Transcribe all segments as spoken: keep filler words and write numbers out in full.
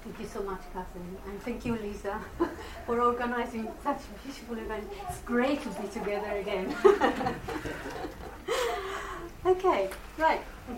Thank you so much, Catherine, and thank you, Lisa, for organizing such a beautiful event. It's great to be together again. Okay, right.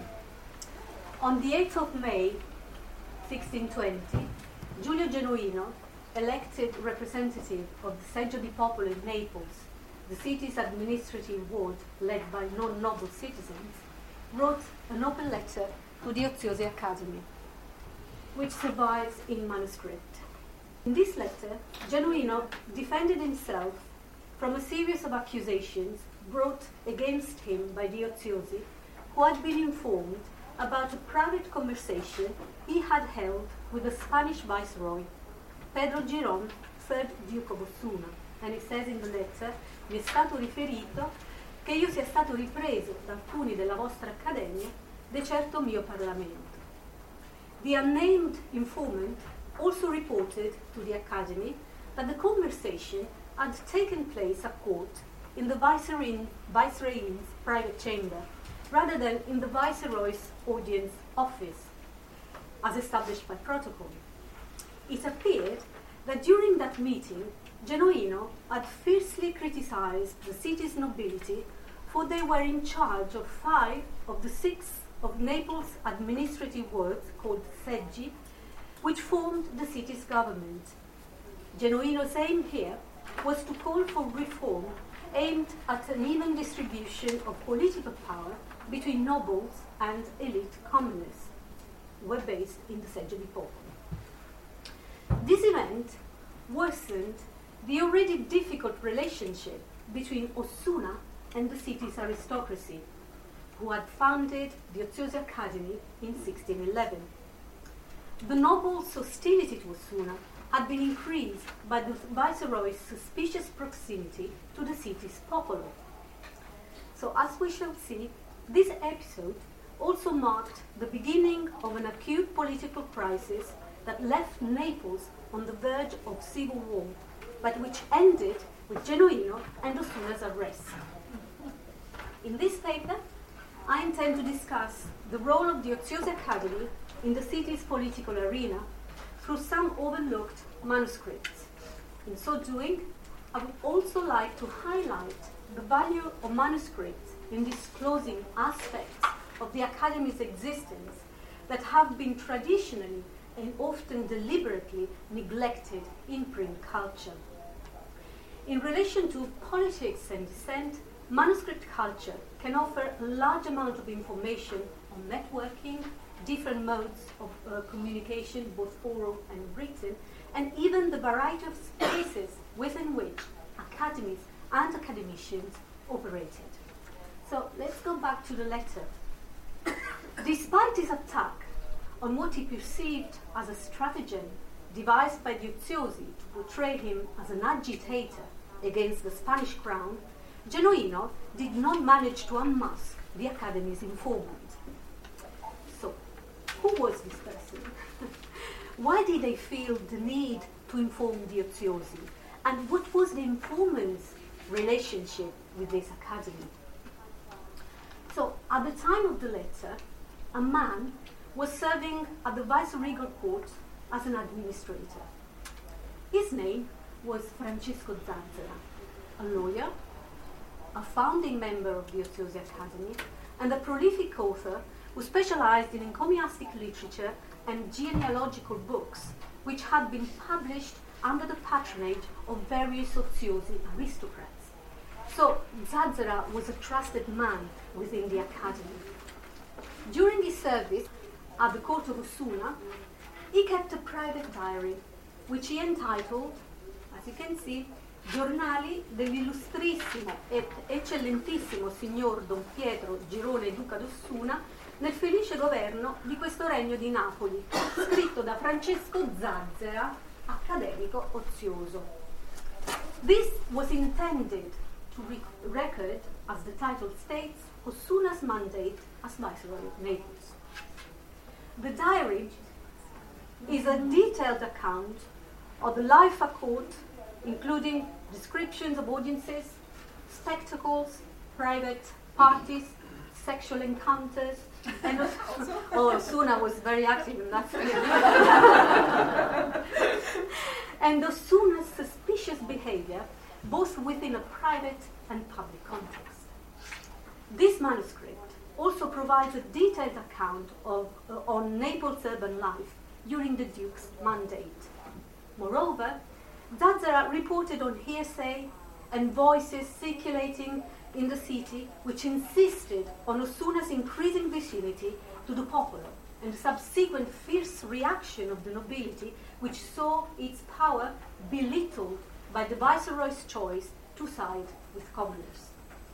On the eighth of May, sixteen twenty, Giulio Genuino, elected representative of the Seggio di Popolo in Naples, the city's administrative ward led by non-noble citizens, wrote an open letter to the Oziosi Academy, which survives in manuscript. In this letter, Genuino defended himself from a series of accusations brought against him by the Oziosi, who had been informed about a private conversation he had held with the Spanish viceroy, Pedro Giron, third Duke of Ossuna. And it says in the letter, mi è stato riferito che io sia stato ripreso da alcuni della vostra accademia, de certo mio Parlamento. The unnamed informant also reported to the Academy that the conversation had taken place at court in the Viceroy, Viceroy's private chamber, rather than in the Viceroy's audience office, as established by protocol. It appeared that during that meeting, Genuino had fiercely criticized the city's nobility, for they were in charge of five of the six of Naples' administrative wards called seggi, which formed the city's government. Genuino's aim here was to call for reform aimed at an even distribution of political power between nobles and elite commoners, who were based in the Seggio di Popolo. This event worsened the already difficult relationship between Ossuna and the city's aristocracy, who had founded the Oziosi Academy in sixteen eleven. The nobles' hostility to Ossuna had been increased by the viceroy's suspicious proximity to the city's popolo. So, as we shall see, this episode also marked the beginning of an acute political crisis that left Naples on the verge of civil war, but which ended with Genuino and Ossuna's arrest. In this paper, I intend to discuss the role of the Oziosi Academy in the city's political arena through some overlooked manuscripts. In so doing, I would also like to highlight the value of manuscripts in disclosing aspects of the Academy's existence that have been traditionally and often deliberately neglected in print culture. In relation to politics and dissent, manuscript culture can offer a large amount of information on networking, different modes of uh, communication, both oral and written, and even the variety of spaces within which academies and academicians operated. So let's go back to the letter. Despite his attack on what he perceived as a stratagem devised by the Oziosi to portray him as an agitator against the Spanish crown, Genuino did not manage to unmask the Academy's informant. So, who was this person? Why did they feel the need to inform the Oziosi? And what was the informant's relationship with this Academy? So, at the time of the letter, a man was serving at the viceregal court as an administrator. His name was Francesco Zazzera, a lawyer, a founding member of the Oziosi Academy, and a prolific author who specialized in encomiastic literature and genealogical books, which had been published under the patronage of various Oziosi aristocrats. So Zazzera was a trusted man within the Academy. During his service at the court of Ossuna, he kept a private diary, which he entitled, as you can see, Giornali dell'illustrissimo ed eccellentissimo signor Don Pietro Girone Duca d'Ossuna nel felice governo di questo regno di Napoli, scritto da Francesco Zazzera, accademico ozioso. This was intended to re- record, as the title states, Ossuna's mandate as Viceroy of Naples. The diary is a detailed account of the life at court, including descriptions of audiences, spectacles, private parties, sexual encounters, and also, oh, Ossuna was very active in that field. and Osuna's suspicious behavior, both within a private and public context. This manuscript also provides a detailed account of, uh, on Naples' urban life during the Duke's mandate. Moreover, Zazzera reported on hearsay and voices circulating in the city which insisted on Osuna's increasing vicinity to the popolo and the subsequent fierce reaction of the nobility which saw its power belittled by the viceroy's choice to side with commoners.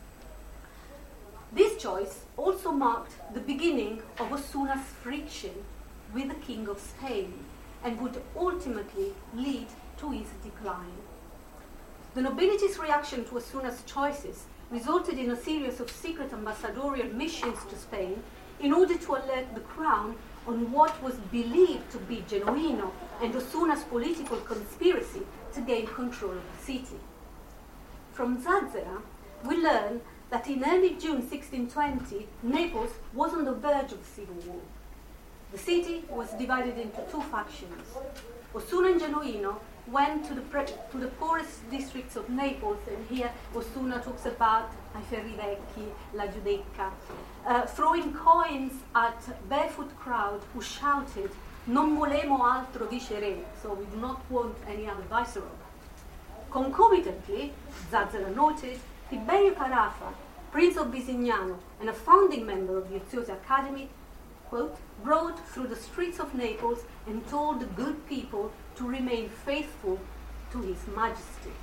This choice also marked the beginning of Osuna's friction with the King of Spain and would ultimately lead to his decline. The nobility's reaction to Osuna's choices resulted in a series of secret ambassadorial missions to Spain in order to alert the crown on what was believed to be Genuino and Osuna's political conspiracy to gain control of the city. From Zazzera, we learn that in early June sixteen twenty, Naples was on the verge of civil war. The city was divided into two factions. Osuna and Genuino went to the, pre- to the poorest districts of Naples, and here Osuna talks about I Ferri Vecchi, La Giudecca, uh, throwing coins at barefoot crowd who shouted, "Non volemo altro viceré," so we do not want any other viceroy. Concomitantly, Zazzera noted, Tiberio Carafa, Prince of Bisignano and a founding member of the Oziosi Academy, quote, rode through the streets of Naples and told the good people to remain faithful to His Majesty.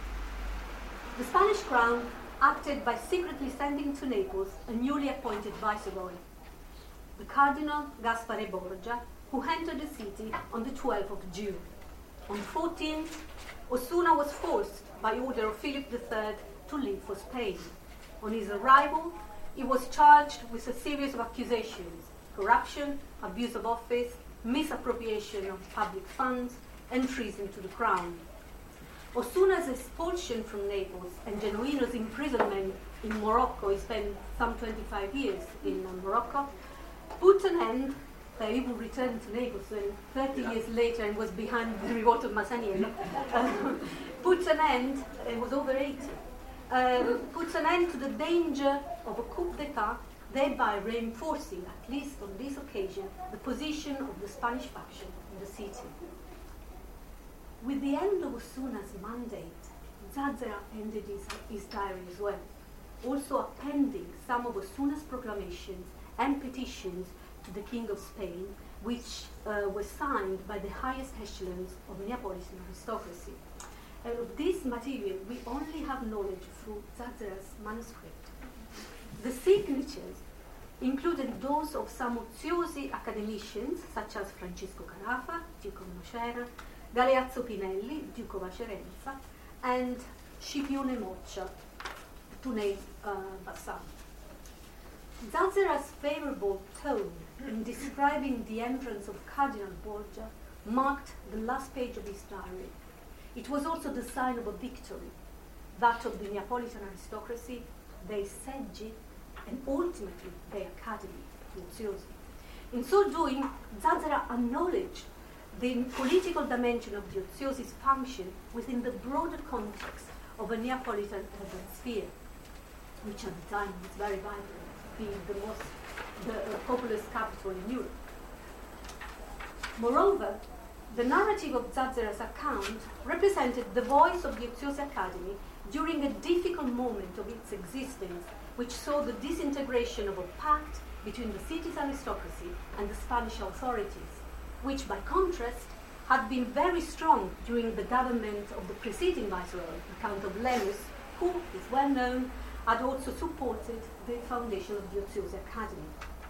The Spanish crown acted by secretly sending to Naples a newly appointed viceroy, the Cardinal Gaspare Borgia, who entered the city on the twelfth of June. On the fourteenth, Osuna was forced, by order of Philip the Third, to leave for Spain. On his arrival, he was charged with a series of accusations: corruption, abuse of office, misappropriation of public funds, and treason to the crown. Osuna's expulsion from Naples and Genuino's imprisonment in Morocco, he spent some twenty-five years in uh, Morocco, put an end, uh, he would return to Naples uh, thirty years later and was behind the revolt of Masaniello, uh, put an end, it was over eighty, uh, puts an end to the danger of a coup d'etat, thereby reinforcing, at least on this occasion, the position of the Spanish faction in the city. With the end of Osuna's mandate, Zazzera ended his, his diary as well, also appending some of Osuna's proclamations and petitions to the King of Spain, which uh, were signed by the highest echelons of Neapolitan aristocracy. And of this material, we only have knowledge through Zazzera's manuscript. The signatures included those of some Oziosi academicians, such as Francisco Carafa, Duke of Nocera, Galeazzo Pinelli, Duke of Acerenza, and Scipione Moccia, to name uh, but some. Zazzera's favorable tone in describing the entrance of Cardinal Borgia marked the last page of his diary. It was also the sign of a victory, that of the Neapolitan aristocracy, their seggi, and ultimately their academy, the Oziosi. In so doing, Zazzera acknowledged the political dimension of the Oziosi's function within the broader context of a Neapolitan urban sphere, which at the time was very vibrant, being the most the uh, populous capital in Europe. Moreover, the narrative of Zazzera's account represented the voice of the Oziosi Academy during a difficult moment of its existence, which saw the disintegration of a pact between the city's aristocracy and the Spanish authorities, which, by contrast, had been very strong during the government of the preceding viceroy, the Count of Lemus, who is well known, had also supported the foundation of the Oziosi Academy.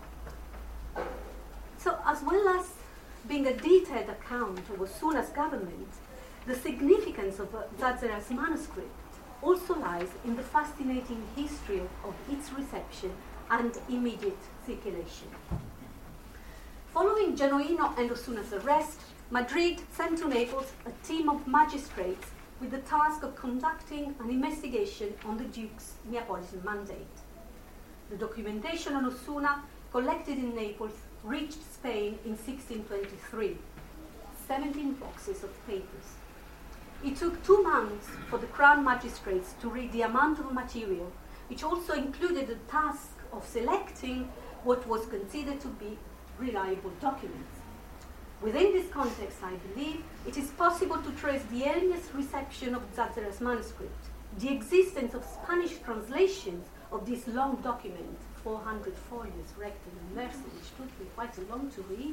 So, as well as being a detailed account of Osuna's government, the significance of uh, Zazzera's manuscript also lies in the fascinating history of, of its reception and immediate circulation. Following Genuino and Osuna's arrest, Madrid sent to Naples a team of magistrates with the task of conducting an investigation on the Duke's Neapolitan mandate. The documentation on Osuna, collected in Naples, reached Spain in sixteen twenty-three, seventeen boxes of papers. It took two months for the Crown magistrates to read the amount of material, which also included the task of selecting what was considered to be reliable documents. Within this context, I believe, it is possible to trace the earliest reception of Zárzara's manuscript, the existence of Spanish translations of this long document, four hundred folios, rectum and mercy, which took me quite a long to read,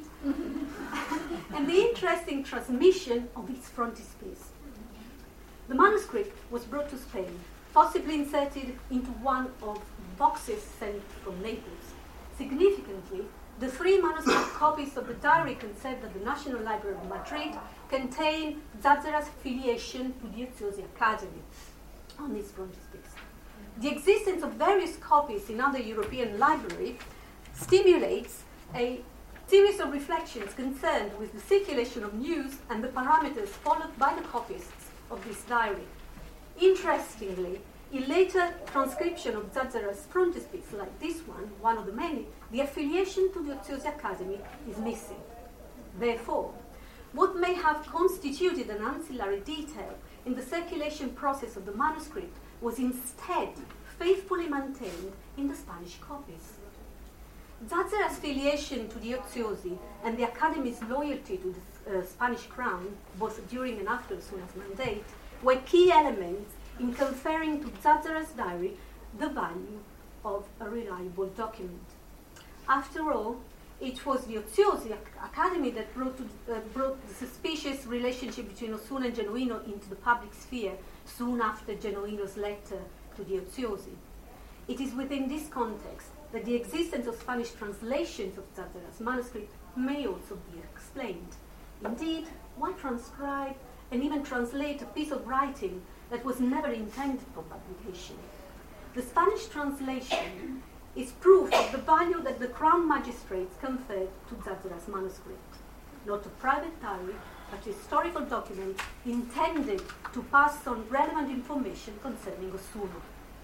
and the interesting transmission of its frontispiece. The manuscript was brought to Spain, possibly inserted into one of boxes sent from Naples. Significantly, the three manuscript copies of the diary conserved at the National Library of Madrid contain Zárzara's affiliation to the Oziosi Academy on his frontispiece. The existence of various copies in other European libraries stimulates a series of reflections concerned with the circulation of news and the parameters followed by the copyists of this diary. Interestingly, in later transcription of Zárzara's frontispiece, like this one, one of the many, the affiliation to the Oziosi Academy is missing. Therefore, what may have constituted an ancillary detail in the circulation process of the manuscript was instead faithfully maintained in the Spanish copies. Zárzara's affiliation to the Oziosi and the Academy's loyalty to the uh, Spanish crown, both during and after Osuna's mandate, were key elements in conferring to Zárzara's diary the value of a reliable document. After all, it was the Oziosi Academy that brought, to, uh, brought the suspicious relationship between Osuna and Genuino into the public sphere soon after Genuino's letter to the Oziosi. It is within this context that the existence of Spanish translations of Zárzara's manuscript may also be explained. Indeed, why transcribe and even translate a piece of writing that was never intended for publication? The Spanish translation is proof of the value that the Crown magistrates conferred to Zárzara's manuscript. Not a private diary, but a historical document intended to pass on relevant information concerning Osuna.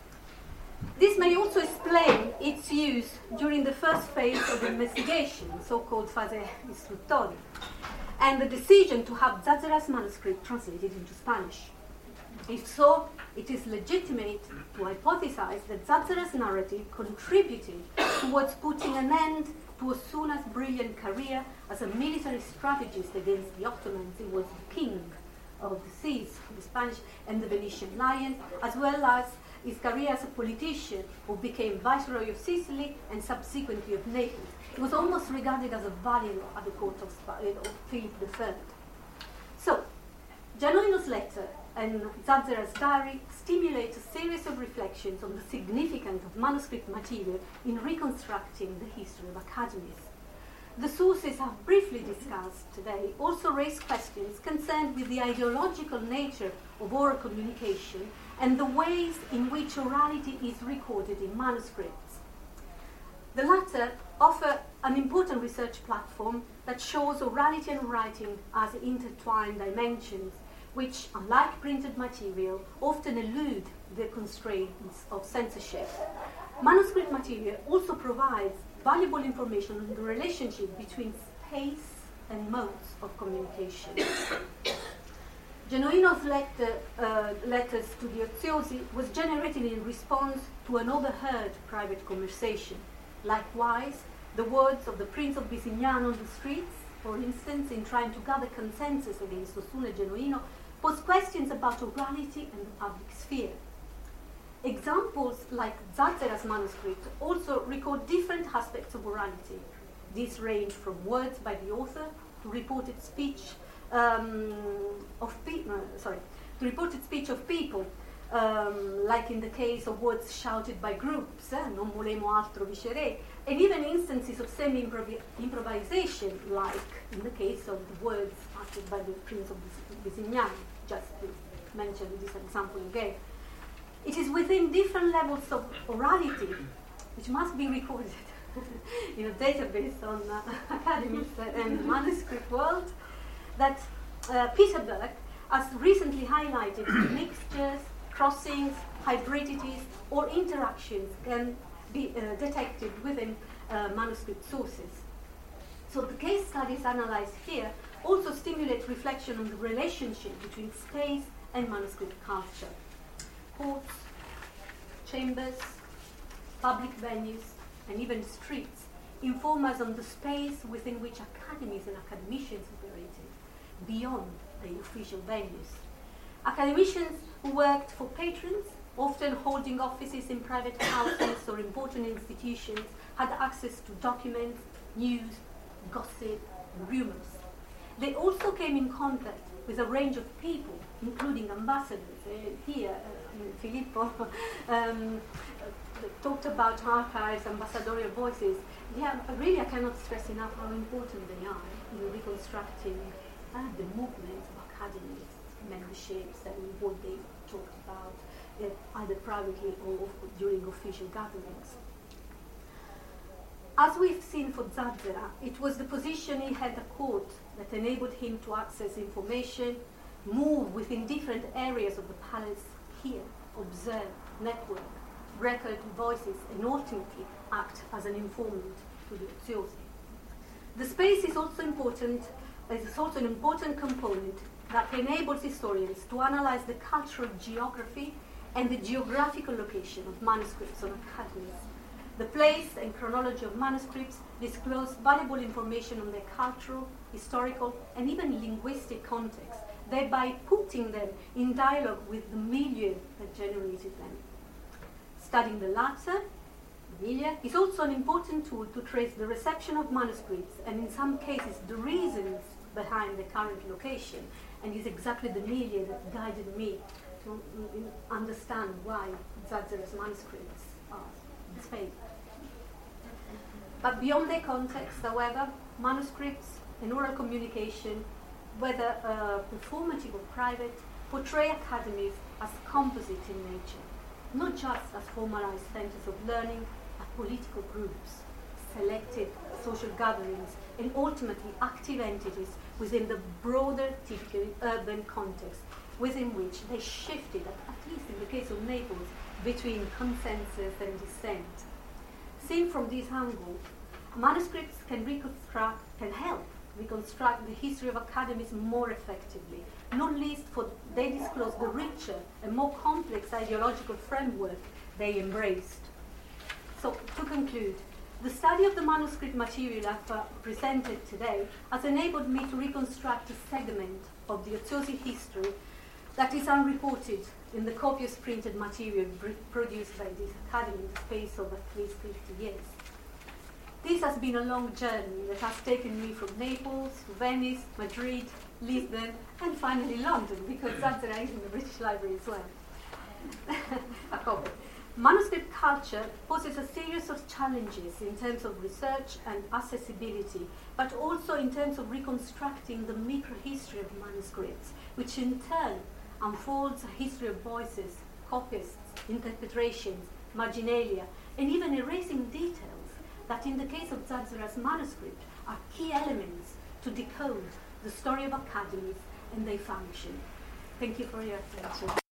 This may also explain its use during the first phase of the investigation, so-called fase istruttoria, and the decision to have Zárzara's manuscript translated into Spanish. If so, it is legitimate to hypothesize that Zárzara's narrative contributed towards putting an end to Osuna's brilliant career as a military strategist against the Ottomans. He was the king of the seas, the Spanish and the Venetian lions, as well as his career as a politician who became Viceroy of Sicily and subsequently of Naples. He was almost regarded as a vassal at the court of, Sp- of Philip the Third. So, Genuino's letter and Zárzara's diary stimulate a series of reflections on the significance of manuscript material in reconstructing the history of academies. The sources I've briefly discussed today also raise questions concerned with the ideological nature of oral communication and the ways in which orality is recorded in manuscripts. The latter offer an important research platform that shows orality and writing as intertwined dimensions, which, unlike printed material, often elude the constraints of censorship. Manuscript material also provides valuable information on the relationship between space and modes of communication. Genuino's letter, uh, letters to the Oziosi was generated in response to an overheard private conversation. Likewise, the words of the Prince of Bisignano on the streets, for instance, in trying to gather consensus against Osuna and Genuino, pose questions about orality and the public sphere. Examples like Zárzara's manuscript also record different aspects of orality. These range from words by the author to reported speech um, of people, sorry, to reported speech of people, um, like in the case of words shouted by groups, eh, non volemo altro viceré, and even instances of semi-improvisation, like in the case of the words uttered by the Prince of Bisignano, just to mention this example again. It is within different levels of orality, which must be recorded in a database on uh, academies and manuscript world, that uh, Peter Burke has recently highlighted mixtures, crossings, hybridities, or interactions can be uh, detected within uh, manuscript sources. So the case studies analyzed here also stimulate reflection on the relationship between space and manuscript culture. Courts, chambers, public venues, and even streets inform us on the space within which academies and academicians operated, beyond the official venues. Academicians who worked for patrons, often holding offices in private houses or important institutions, had access to documents, news, gossip, and rumors. They also came in contact with a range of people, including ambassadors. Uh, here, uh, Filippo um, uh, talked about archives, ambassadorial voices. Yeah, really, I cannot stress enough how important they are in reconstructing uh, the movements of academies, memberships, and what they talked about, uh, either privately or during official gatherings. As we've seen for Zazzera, it was the position he had at court that enabled him to access information, move within different areas of the palace, hear, observe, network, record voices, and ultimately act as an informant to the Oziosi. The space is also important, is also an important component that enables historians to analyze the cultural geography and the geographical location of manuscripts on academies. The place and chronology of manuscripts disclose valuable information on their cultural, historical, and even linguistic context, thereby putting them in dialogue with the milieu that generated them. Studying the latter, the milieu, is also an important tool to trace the reception of manuscripts and, in some cases, the reasons behind the current location, and is exactly the milieu that guided me to mm, understand why Zazzera's manuscripts are in Spain. But beyond their context, however, manuscripts and oral communication, whether uh, performative or private, portray academies as composite in nature, not just as formalized centers of learning, but political groups, selected social gatherings, and ultimately active entities within the broader, typically urban context, within which they shifted, at, at least in the case of Naples, between consensus and dissent. Seen from this angle, manuscripts can reconstruct, can help reconstruct the history of academies more effectively, not least for they disclose the richer and more complex ideological framework they embraced. So, to conclude, the study of the manuscript material I've uh, presented today has enabled me to reconstruct a segment of the Oziosi history that is unreported in the copious printed material produced by this academy in the space of at least fifty years. This has been a long journey that has taken me from Naples to Venice, Madrid, Lisbon, and finally London, because Zazzera is in the British Library as well. A copy. Manuscript culture poses a series of challenges in terms of research and accessibility, but also in terms of reconstructing the microhistory of manuscripts, which in turn unfolds a history of voices, copyists, interpretations, marginalia, and even erasing details that in the case of Zazzera's manuscript are key elements to decode the story of academies and their function. Thank you for your attention.